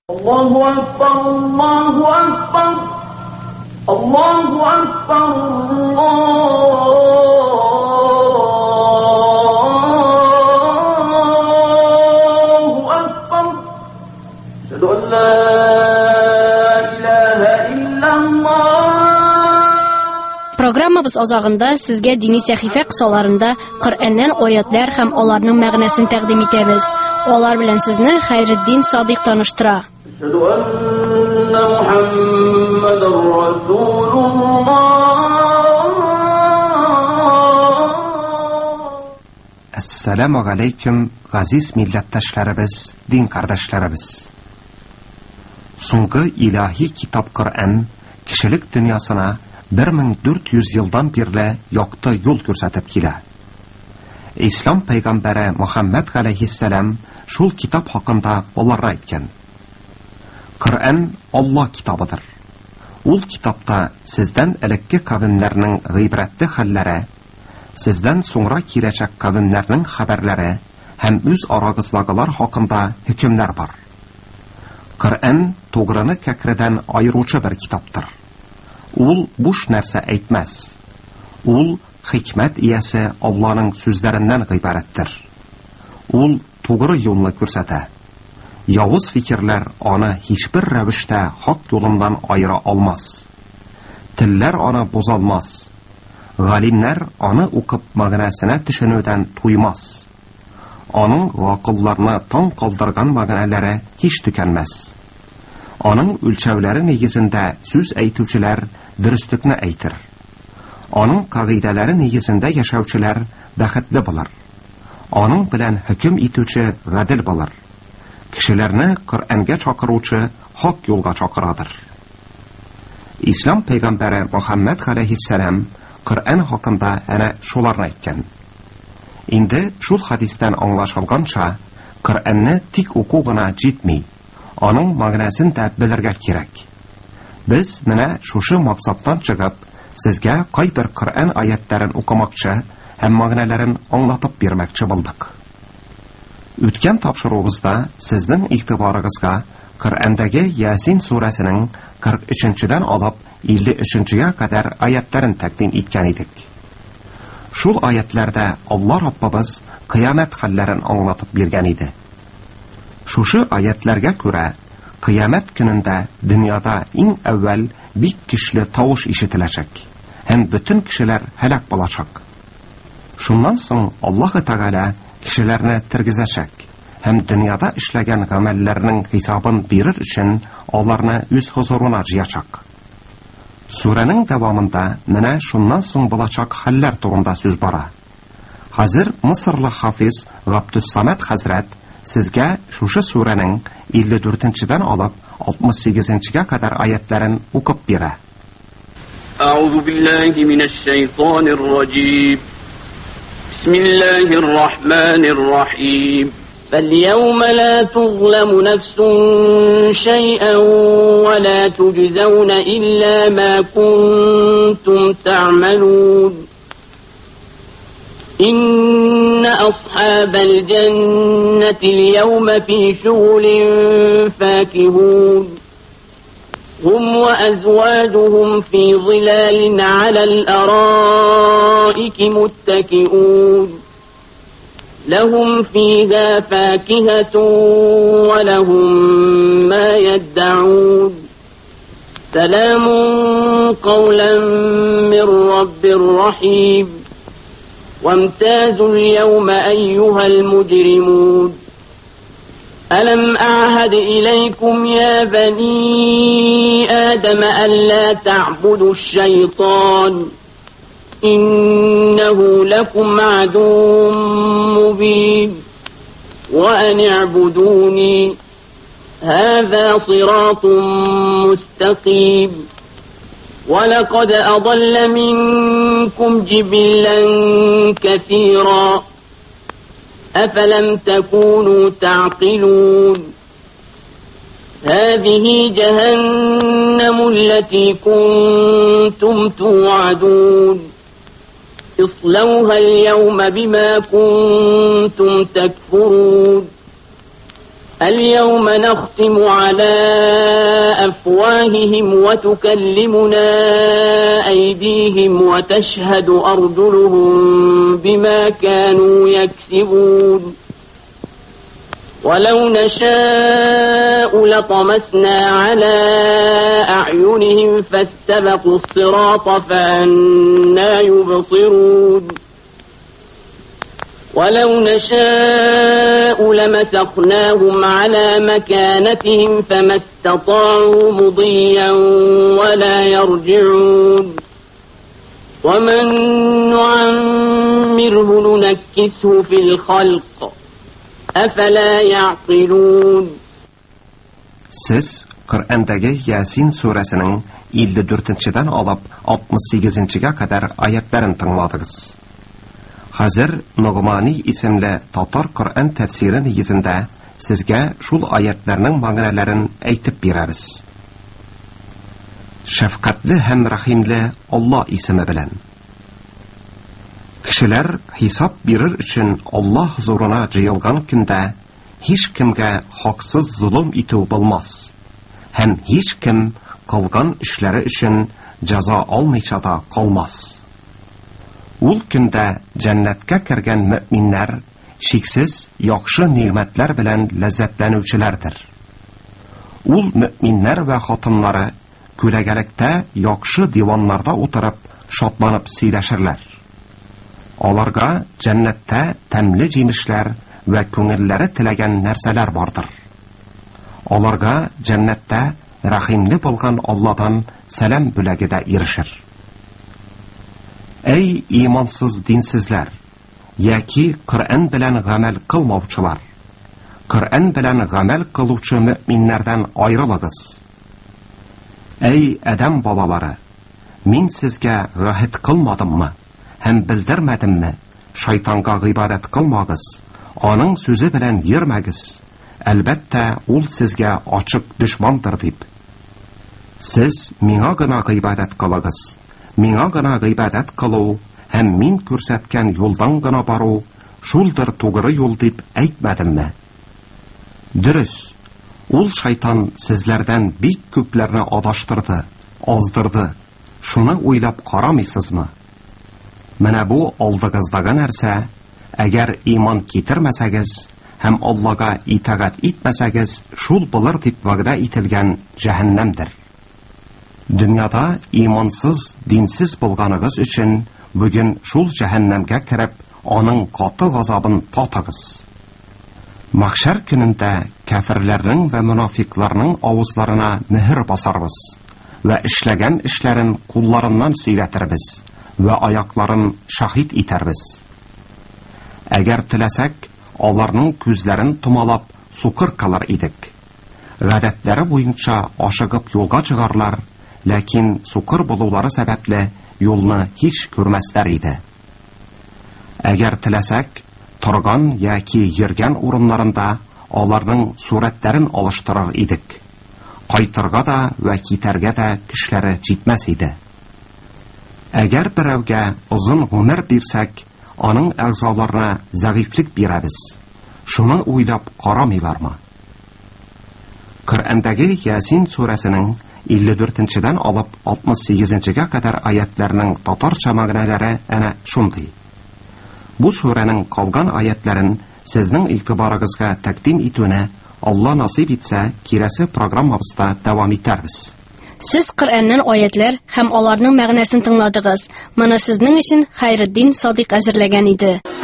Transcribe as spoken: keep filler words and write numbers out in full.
الله أكبر الله أكبر الله أكبر الله أكبر أشهد أن لا إله إلا الله. Программабыз азагында сезгә дини сәхифә кысаларында Коръәннән аятлар һәм аларның мәгънәсен тәкъдим итәбез. Алар белән сезне Хәйретдин Садыйк таныштыра. أشهد أن محمد رسول الله. Assalamu alaykum газиз милләттәшләребез, дин кардәшләребез. Соңгы илаһи китап Коръән кешелек дөньясына bir ming dört yüz елдан бирле якты юл күрсәтеп килә. Ислам пәйгамбәре Мөхәммәд галәйһиссәлам шул китап хакында аларга әйткән. Коръән Алла китабыдыр. Ул китапта сездән элекке кавемнәрнең гыйбрәтле хәлләре, сездән соңра киләчәк кавемнәрнең хәбәрләре һәм үз арагыздагылар хакында хөкемнәр бар. Коръән тугрыны кәкредән айыручы бер китаптыр. Ул буш нәрсә әйтмәс. Ул хикмәт иясе Алланың сүзләреннән гыйбарәттер. Ул тугры юлны күрсәтә. Явыз фикерләр аны һичбер рәвештә хак юлыннан айыра алмас. Телләр аны бозалмас. Галимнәр аны укып мәгънәсенә төшенүдән туймас. Аның гакылларны таң калдырган мәгънәләре һич төкәнмәс. Аның үлчәүләре нигезендә сүз әйтүчеләр дөреслекне әйтер. Аның кагыйдәләре нигезендә яшәүчеләр бәхетле булыр. Аның белән хөкем итүче гадел булыр. Кешеләрне Коръәнгә чакыручы хак юлга чакырадыр. Ислам пәйгамбәре Мөхәммәд галәйһиссәлам Коръән хакында әнә шуларны әйткән. Инде шул хадистән аңлашылганча, Коръәнне тик уку гына җитми, аның мәгънәсен дә белергә кирәк. Без менә шушы максаттан чыгып, сезгә кайбер Коръән аятларын укымакчы һәм мәгънәләрен аңлатып бирмәкче булдык. Үткән тапшыруыбызда сезнең игътибарыгызга Коръәндәге Ясин сүрәсенең кырык өченчедән алып илле өченчегә кадәр аятларын тәкъдим иткән идек. Шул аятларда Алла Раббыбыз кыямәт хәлләрен аңлатып биргән иде. Шушы аятларга күрә кыямәт көнендә дөньяда иң әүвәл бик көчле тавыш ишетеләчәк һәм бөтен кешеләр һәлак булачак. Шуннан соң Аллаһ Тәгалә кешеләрне тергезәчәк һәм дөньяда эшләгән гамәлләрнең хисабын бирер өчен аларны үз хузурына җыячак. Сүрәнең дәвамында менә шуннан соң булачак хәлләр турында сүз бара. Хәзер Мисырлы хафиз Габдус-Самад хәзрәт сезгә шушы сүрәнең илле дүртенчедән алып алтмыш сигезенчегә кадәр аятларын укып бирә. أعوذ بالله من الشيطان الرجيم بسم الله الرحمن الرحيم فاليوم لا تظلم نفس شيئا ولا تجزون إلا ما كنتم تعملون إن أصحاب الجنة اليوم في شغل فاكهون هم وأزواجهم في ظلال على الأرائك متكئون لهم فيها فاكهة ولهم ما يدعون سلام قولا من رب رحيم وامتازوا اليوم أيها المجرمون ألم أعهد إليكم يا بني آدم ألا تعبدوا الشيطان إنه لكم عدو مبين وأن اعبدوني هذا صراط مستقيم ولقد أضل منكم جبلا كثيرا أفلم تكونوا تعقلون هذه جهنم التي كنتم توعدون اصلوها اليوم بما كنتم تكفرون اليوم نختم على أفواههم وتكلمنا أيديهم وتشهد أرجلهم بما كانوا يكسبون ولو نشاء لطمسنا على أعينهم فاستبقوا الصراط فأنى يبصرون ولو نشاء لمسخناهم على مكانتهم فما استطاعوا مضيا ولا يرجعون ومن نعمره ننكسه في الخلق أفلا يعقلون. Siz Qur'ondagi Yasin surasining ellik to'rtinchidan olib oltmish sakkizinchiga qadar oyatlarini tingladingiz. Hozir Nug'mani ismli Tatar Qur'on tafsiri negizida sizga shul oyatlarning ma'nolarini aytib beramiz. Shafqatli ham rahimli Alloh ismi bilan. Kishilar hisob berir uchun Alloh huzuruna jiyilgan kunda hech kimga haqsiz zulm etuv bo'lmas. Ham hech kim qilgan ishlari uchun jazo olmaychada qolmas. Ul kunda jannatga kirgan mu'minlar cheksiz yaxshi ne'matlar bilan lazzatlanuvchilardir. Ul mu'minlar va xotinlari ko'lagalikda yaxshi divonlarda o'tirib shodlanib suylashirlar. Olarga jannatda tamli jemishlar va ko'ngillari tilagan narsalar bordir. Olarga jannatda rahimli bo'lgan Allohdan salam bo'lagida erishir. Ey iymonsiz dinsizlar, yoki Qur'on bilan amal qilmovchilar, Qur'on bilan amal qiluvchi mu'minlardan ayrilasiz. Ey adam bolalari, men sizga va'd qilmadimmi, ham bildirmadimmi? Shaytonga ibodat qilmagiz, onun so'zi bilan yurmagiz. Albatta, ul sizga ochiq dushmandir deb. Siz menga gina ibodat qilasiz. Menga gina ibodat qiluv ham men ko'rsatgan yo'ldan gina boruv shuldir to'g'ri yo'l deb aytmadimmi? Durust, ul shayton sizlardan bek ko'plarni adashtirdi, ozdirdi. Shuni o'ylab qaramaysizmi? Mana bu oldig'izdagi narsa, agar iymon keltirmasangiz ham Allohga itoat etmasangiz, shul bo'lar deb va'da etilgan jahannamdir. Dunyoda iymonsiz, dinsiz bo'lganingiz uchun bugun shul jahannamga kirib, onun qattiq g'azabini totasiz. Mahshar kunida kafirlarning va munofiqlarning ovuzlarına mehr bosarmiz va ishlagan ishlarin qo'llaridan suylatirmiz va oyoqlarini shahid etarmiz. Agar tilasak, ularning ko'zlarini tumalab suqir qilar edik. G'adatlari bo'yicha oshig'ib yo'lga chiqarlar, lekin suqir bo'luvlari sababli yo'lni hech ko'rmaslar edi. Agar tilasak, turgan yoki yurgan o'rinlarida ularning suratlarini olishtirar edik. Qaytirga da va ketarga da kishlari yetmas edi. Agar birovga uzun umr bersak, onun a'zolarına zaiflik beramiz. Shuni o'ylab qaramaylarmi? Qur'ondagi Yasin surasining ellik to'rtinchidan olib oltmish sakkizinchiga qadar oyatlarining tatarcha ma'nolari ana shunday. Bu suraning qolgan oyatlarini sizning e'tiboringizga taqdim etuvni Alloh nasib etsa, kelasi programmamizda davom etamiz. Siz Qur'ondan oyatlar ham ularning ma'nosini tingladingiz. Mana sizning uchun Xayriddin Sodiq azirlagan edi.